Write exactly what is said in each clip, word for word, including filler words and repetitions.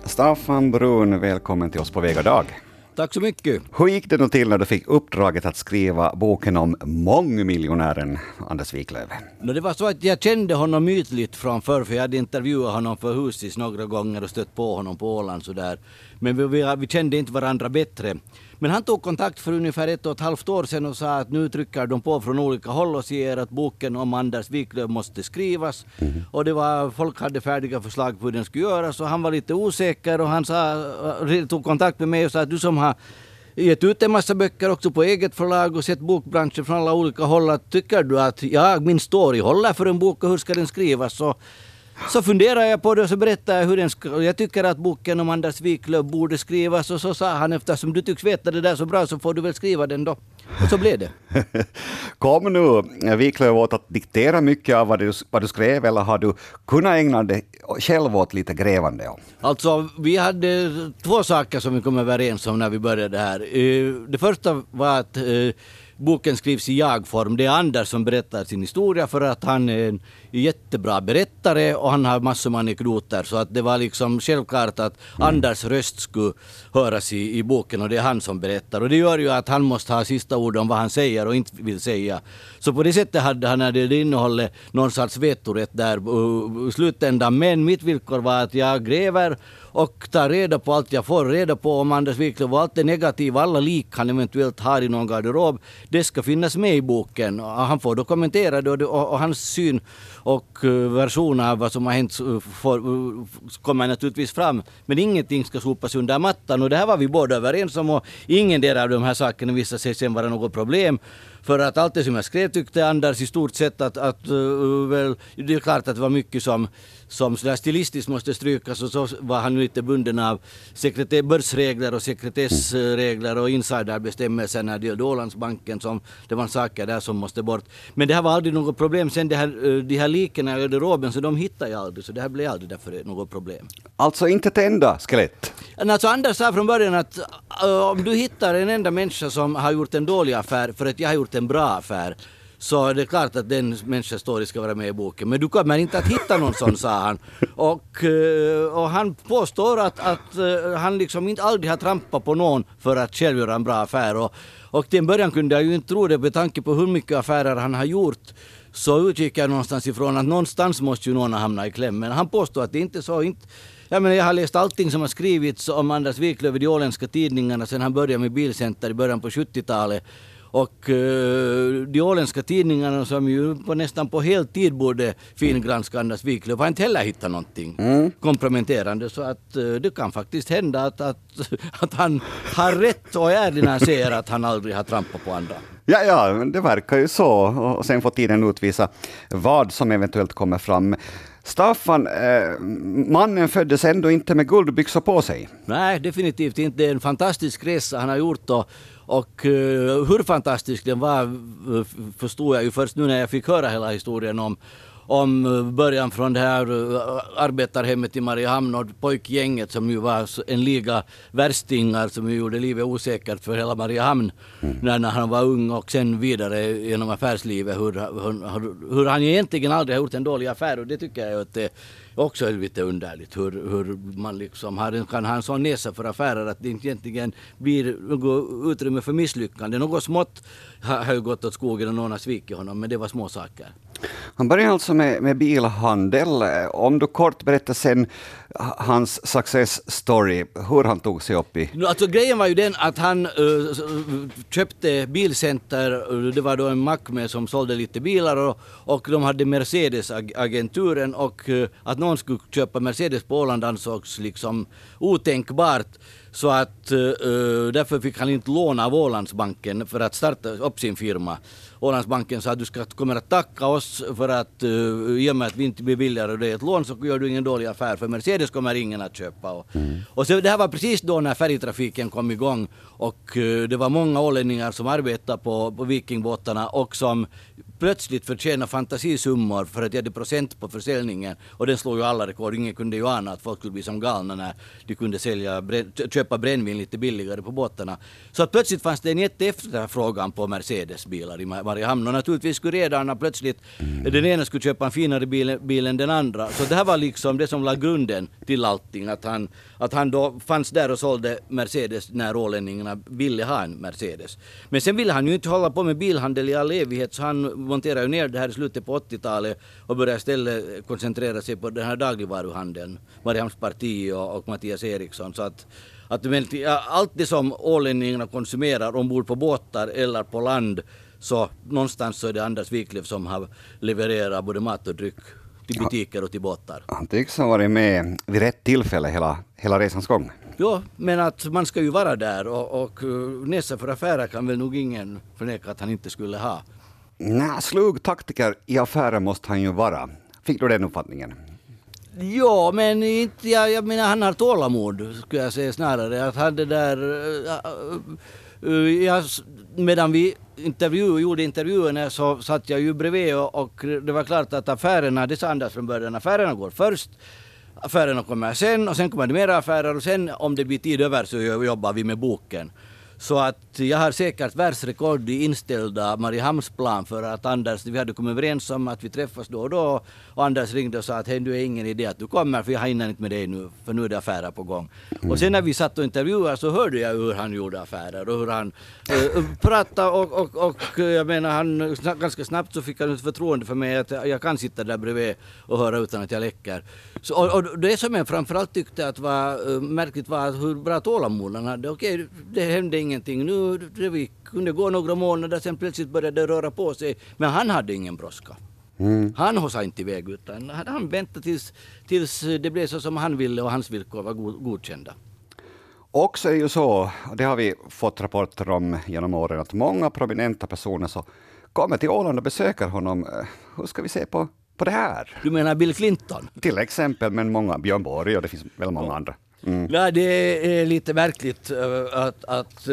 Staffan Brun, välkommen till oss på Väg och dag. Tack så mycket. Hur gick det då till när du fick uppdraget att skriva boken om mångmiljonären Anders Wiklöf? No, det var så att jag kände honom ytligt från förr, för jag hade intervjuat honom för Husis några gånger och stött på honom på Åland sådär. Men vi, vi, vi kände inte varandra bättre. Men han tog kontakt för ungefär ett och ett halvt år sedan och sa att nu trycker de på från olika håll och säger att boken om Anders Wiklöf måste skrivas. Mm. Och det var, folk hade färdiga förslag på hur den skulle göras och han var lite osäker och han sa, tog kontakt med mig och sa att du som har gett ut en massa böcker också på eget förlag och sett bokbranschen från alla olika håll, att tycker du att ja, min story håller för en bok och hur ska den skrivas? Så Så funderar jag på det och så berättar jag hur den ska. Jag tycker att boken om Anders Wiklöf borde skrivas, och så sa han, eftersom du tycks veta det där så bra så får du väl skriva den då. Och så blev det. Kom nu Wiklöf åt att diktera mycket av vad du, vad du skrev, eller har du kunnat ägna dig själv åt lite grävande? Alltså vi hade två saker som vi kom överens om när vi började det här. Det första var att boken skrivs i jag-form. Det är Anders som berättar sin historia för att han är en jättebra berättare och han har massor med anekdoter. Så att det var liksom självklart att mm. Anders röst skulle höras i, i boken och det är han som berättar. Och det gör ju att han måste ha sista ord om vad han säger och inte vill säga. Så på det sättet hade han, när det innehållit någon sorts vetorätt där i slutändan. Men mitt villkor var att jag gräver och tar reda på allt jag får reda på om Anders Wiklöf och allt det negativa, alla lik han eventuellt har i någon garderob. Det ska finnas med i boken. Han får dokumentera det och, och, och hans syn och version av vad som har hänt får, kommer naturligtvis fram. Men ingenting ska sopas under mattan, och det här var vi båda överens om, och ingen del av de här sakerna visade sig sen vara något problem. För att allt det som jag skrev tyckte Anders i stort sett att, att uh, väl, det är klart att det var mycket som, som sådär stilistiskt måste strykas, och så var han lite bunden av sekretess, börsregler och sekretessregler och insiderbestämmelser när det gällde Ålandsbanken, som det var saker där som måste bort. Men det här var aldrig något problem. Sen det här, de här likerna i garderoben, så de hittade jag aldrig, så det här blev aldrig därför något problem. Alltså inte ett enda skelett? Alltså Anders sa från början att uh, om du hittar en enda människa som har gjort en dålig affär för att jag har gjort en bra affär, så är det klart att den människans story ska vara med i boken. Men du kommer inte att hitta någon sån, sa han. Och, och han påstår att, att han liksom inte aldrig har trampat på någon för att själv göra en bra affär. Och, och till en början kunde jag ju inte tro det, med tanke på hur mycket affärer han har gjort. Så utgick jag någonstans ifrån att någonstans måste ju någon hamna i kläm. Men han påstår att det inte är så. Inte, jag, menar, jag har läst allting som har skrivits om Anders Wiklöf i de åländska tidningarna sedan han började med Bilcenter i början på sjuttiotalet. Och uh, de åländska tidningarna som ju på, nästan på heltid borde fingranska Anders Wiklöf har inte heller hittat någonting mm. komprometterande. Så att uh, det kan faktiskt hända att, att, att han har rätt och är ärlig när han säger att han aldrig har trampat på andra. Ja, ja, det verkar ju så. Och sen får tiden utvisa vad som eventuellt kommer fram. Staffan, eh, mannen föddes ändå inte med guldbyxor på sig. Nej, definitivt inte. Det är en fantastisk resa han har gjort, och, och uh, hur fantastisk den var uh, förstod jag ju först nu när jag fick höra hela historien om om början från det här arbetarhemmet i Mariehamn och pojkgänget som ju var en liga värstingar som gjorde livet osäkert för hela Mariehamn mm. när, när han var ung, och sen vidare genom affärslivet hur, hur, hur han egentligen aldrig har gjort en dålig affär. Och det tycker jag att det också är lite underligt hur, hur man liksom har, kan ha en sån näsa för affärer att det inte egentligen blir något utrymme för misslyckande. Något smått har, har gått åt skogen och någon har svikit honom, men det var små saker. Han började alltså med, med bilhandel. Om du kort berättar sen hans success story, hur han tog sig upp i... Alltså grejen var ju den att han uh, köpte Bilcenter, det var då en mack med som sålde lite bilar, och, och de hade Mercedes-agenturen, och uh, att någon skulle köpa Mercedes på Åland ansågs liksom otänkbart. Så att uh, därför fick han inte låna av Ålandsbanken för att starta upp sin firma. Ålandsbanken sa att du ska kommer att tacka oss för att uh, i och med att vi inte beviljar dig ett lån så gör du ingen dålig affär, för Mercedes kommer ingen att köpa. Och, mm. och så det här var precis då när färjetrafiken kom igång, och uh, det var många ålänningar som arbetade på, på vikingbåtarna och som plötsligt förtjäna fantasisummor för att jag hade procent på försäljningen, och den slog ju alla rekord. Ingen kunde ju ana att folk skulle bli som galna när de kunde sälja, köpa brännvin lite billigare på båtarna. Så att plötsligt fanns det en jätteefterfrågan på Mercedes-bilar i Mariehamn, och naturligtvis skulle redarna plötsligt, mm. den ena skulle köpa en finare bil, bil än den andra. Så det här var liksom det som la grunden till allting, att han, att han då fanns där och sålde Mercedes när ålänningarna ville ha en Mercedes. Men sen ville han ju inte hålla på med bilhandel i all evighet, så han monterade ju ner det här i slutet på åttiotalet och började istället koncentrera sig på den här dagligvaruhandeln, Mariehamns parti och, och Mattias Eriksson. Så att, att allt det som ålänningarna konsumerar ombord på båtar eller på land, så någonstans så är det Anders Wiklöf som har levererat både mat och dryck till butiker och till båtar. Han tycks ha varit med vid rätt tillfälle hela, hela resans gång. Ja, men att man ska ju vara där, och, och nästa för affärer kan väl nog ingen förneka att han inte skulle ha. Nej, slug taktiker i affärer måste han ju vara. Fick du den uppfattningen? Ja, men inte, jag, jag menar han har tålamod, skulle jag säga snarare. Att han det där... Uh, uh, jag, medan vi intervju, gjorde intervjuerna så satt jag ju bredvid, och, och det var klart att affärerna, det sa Anders från början, affärerna går först. Affärerna kommer sen, och sen kommer det mera affärer, och sen om det blir tid över så jobbar vi med boken. Så att jag har säkert världsrekord i inställda Mariehamnsplan, för att Anders, vi hade kommit överens om att vi träffas då och då, och Anders ringde och sa att hej, du är ingen idé att du kommer, för jag hinner inte med dig nu, för nu är det affärer på gång. Mm. Och sen när vi satt och intervjuade så hörde jag hur han gjorde affärer och hur han äh, pratade, och, och, och jag menar han ganska snabbt så fick han ett förtroende för mig att jag kan sitta där bredvid och höra utan att jag läcker. Så, och, och det som jag framförallt tyckte att var uh, märkligt var hur bra tålamod han hade. Okej, det hände ingenting. Nu det vi kunde gå några månader, sen plötsligt började det röra på sig. Men han hade ingen brådska. Mm. Han hossade inte iväg, utan han väntade tills, tills det blev så som han ville och hans villkor var god, godkända. Också är ju så, och det har vi fått rapporter om genom åren, att många prominenta personer så kommer till Åland och besöker honom. Hur ska vi se på, på det här? Du menar Bill Clinton? Till exempel, men många, Björn Borg, och det finns väl många andra. Mm. Ja, det är lite märkligt att, att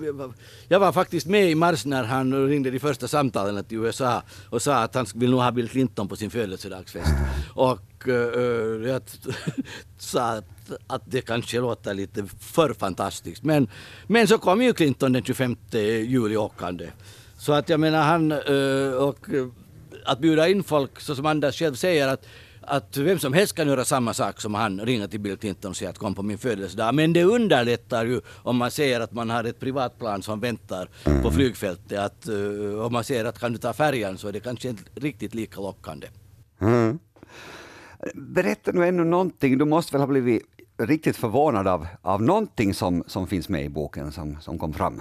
jag var faktiskt med i mars när han ringde de första samtalen till U S A och sa att han vill nog ha Bill Clinton på sin födelsedagsfest. Och uh, jag sa att, att det kanske låter lite för fantastiskt. Men, men så kom ju Clinton den tjugofemte juli åkande. Så att jag menar han uh, och att bjuda in folk, så som Anders själv säger, att att vem som helst kan göra samma sak som han, ringa till Bill Clinton och säga att kom på min födelsedag. Men det underlättar ju om man säger att man har ett privatplan som väntar mm. på flygfältet. Att, uh, om man säger att kan du ta färjan, så är det kanske inte riktigt lika lockande. Mm. Berätta nu ännu någonting. Du måste väl ha blivit riktigt förvånad av, av någonting som, som finns med i boken som, som kom fram.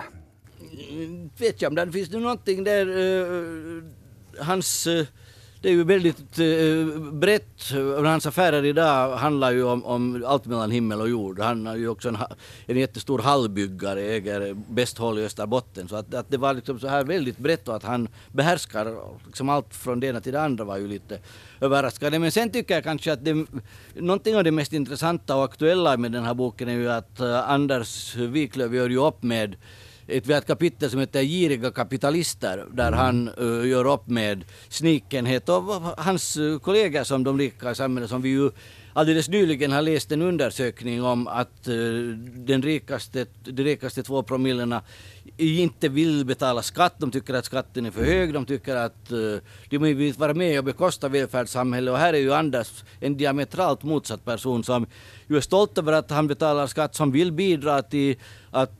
Mm, vet jag om det finns nu någonting där uh, hans... Uh, Det är ju väldigt eh, brett. Hans affärer idag handlar ju om, om allt mellan himmel och jord. Han är ju också en, en jättestor hallbyggare, äger bäst håll i Österbotten. Så att, att det var liksom så här väldigt brett, och att han behärskar liksom allt från det ena till det andra var ju lite överraskande. Men sen tycker jag kanske att det, någonting av det mest intressanta och aktuella med den här boken är ju att uh, Anders Wiklöf gör ju upp med ett, vi har ett kapitel som heter Giriga kapitalister, där mm. han uh, gör upp med snikenhet och hans uh, kollegor som de rika i samhället, som vi ju alldeles nyligen har läst en undersökning om att uh, den rikaste, de rikaste två promillerna inte vill betala skatt. De tycker att skatten är för hög. De tycker att uh, de vill vara med och bekosta välfärdssamhället. Och här är ju Anders en diametralt motsatt person som ju är stolt över att han betalar skatt, som vill bidra till att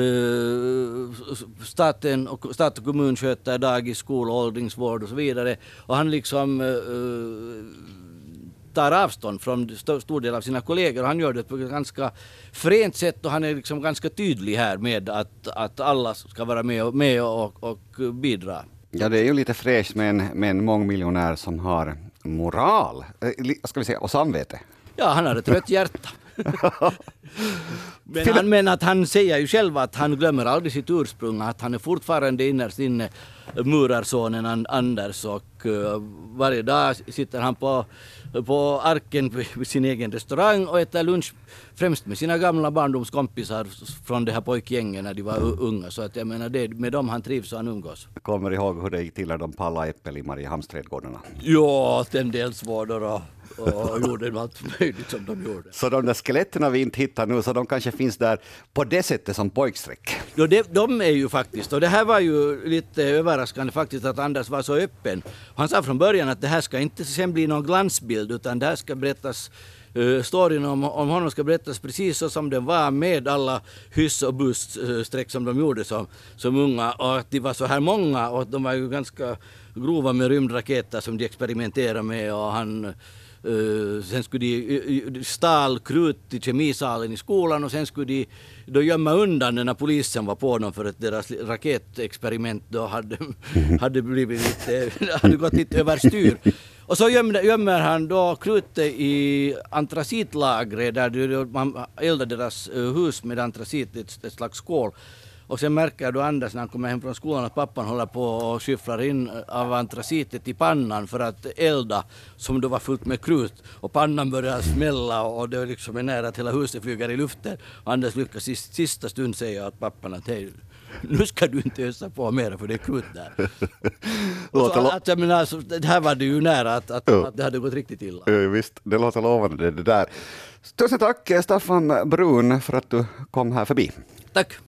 uh, staten och, stat och kommun sköter dagis, skola, åldringsvård och så vidare. Och han liksom uh, tar avstånd från st- stor del av sina kollegor, och han gör det på ett ganska fränt sätt, och han är liksom ganska tydlig här med att, att alla ska vara med och, med och, och bidra. Ja, det är ju lite fräscht med en, med en mångmiljonär som har moral, ska vi säga, och samvete. Ja, han har ett rött hjärta. Men han, men att han säger ju själv att han glömmer aldrig sitt ursprung, att han är fortfarande innerst inne murarsonen Anders, och uh, varje dag sitter han på, på arken vid sin egen restaurang och äter lunch främst med sina gamla barndomskompisar från det här pojkgängen när de var unga, så att jag menar det med dem han trivs och han umgås. Kommer ihåg hur det gick till när de pallade äppel i Mariehamnsträdgårdarna? Ja, tändelsvårdor och, och gjorde allt möjligt som de gjorde. Så de där skeletterna vi inte hittar nu, så de kanske finns där på det sättet som pojksträck? Ja, det, de är ju faktiskt, och det här var ju lite överraskande faktiskt att Anders var så öppen. Han sa från början att det här ska inte sen bli någon glansbild, utan det här ska berättas, uh, storyn om, om honom ska berättas precis så som den var, med alla hyss och bussträck som de gjorde som, som unga, och att de var så här många, och de var ju ganska grova med rymdraketer som de experimenterade med, och han Uh, sen skulle de uh, stal krut till kemisalen i skolan, och sen skulle de då gömma undan den när polisen var på dem för att deras raketexperiment då hade, hade blivit lite, hade gått lite överstyr. Och så gömmer, gömmer han då krutet i antracitlagret där man eldade deras hus med antracit, ett, ett slags kol. Och sen märker då Anders när han kommer hem från skolan att pappan håller på och skyfflar in av antracitet i pannan för att elda, som då var fullt med krut. Och pannan börjar smälla och det liksom är nära att hela huset flyger i luften. Och Anders lyckas i sista stund säga att pappan att hej, nu ska du inte ösa på mer för det är krut där. Och så, att, jag menar, så, det här var det ju nära att, att, ja. att det hade gått riktigt illa. Ja, visst, det låter lovande det där. Tusen tack Staffan Brun för att du kom här förbi. Tack.